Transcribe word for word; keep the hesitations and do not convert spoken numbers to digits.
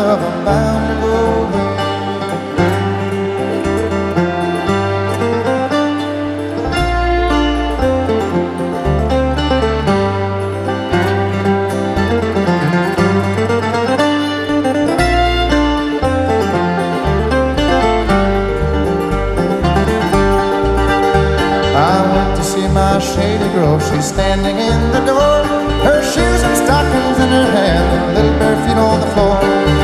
love, I'm bound to go. My shady girl, she's standing in the door, her shoes and stockings in her hand, little bare feet on the floor.